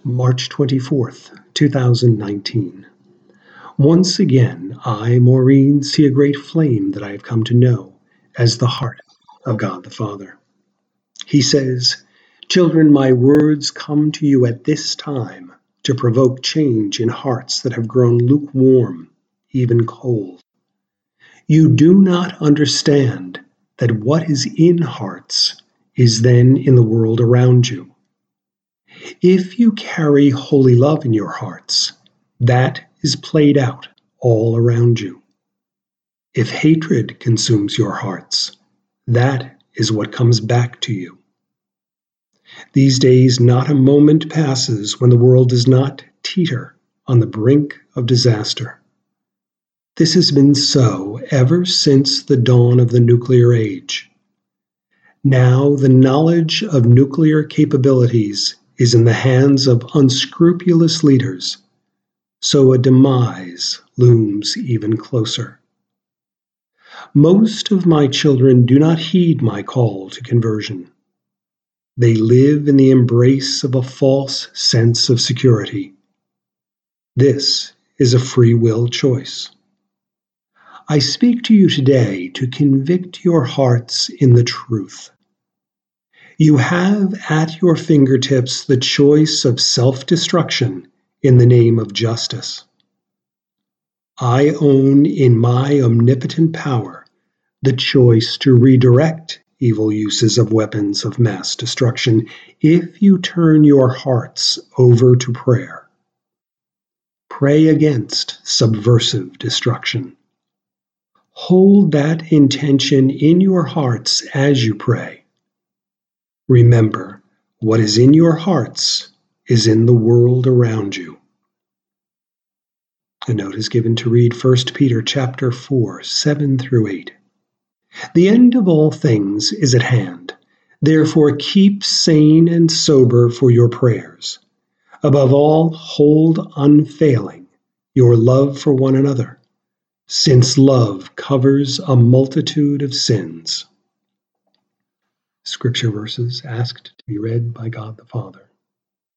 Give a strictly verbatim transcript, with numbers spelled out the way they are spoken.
March twenty-fourth, two thousand nineteen. Once again, I, Maureen, see a great flame that I have come to know as the heart of God the Father. He says, "Children, my words come to you at this time to provoke change in hearts that have grown lukewarm, even cold. You do not understand that what is in hearts is then in the world around you. If you carry holy love in your hearts, that is played out all around you. If hatred consumes your hearts, that is what comes back to you. These days, not a moment passes when the world does not teeter on the brink of disaster. This has been so ever since the dawn of the nuclear age. Now, the knowledge of nuclear capabilities is in the hands of unscrupulous leaders, so a demise looms even closer. Most of my children do not heed my call to conversion. They live in the embrace of a false sense of security. This is a free will choice. I speak to you today to convict your hearts in the truth. You have at your fingertips the choice of self-destruction in the name of justice. I own in my omnipotent power the choice to redirect evil uses of weapons of mass destruction if you turn your hearts over to prayer. Pray against subversive destruction. Hold that intention in your hearts as you pray. Remember, what is in your hearts is in the world around you." A note is given to read First Peter chapter four, seven through eight. "The end of all things is at hand. Therefore keep sane and sober for your prayers. Above all, hold unfailing your love for one another, since love covers a multitude of sins." Scripture verses asked to be read by God the Father.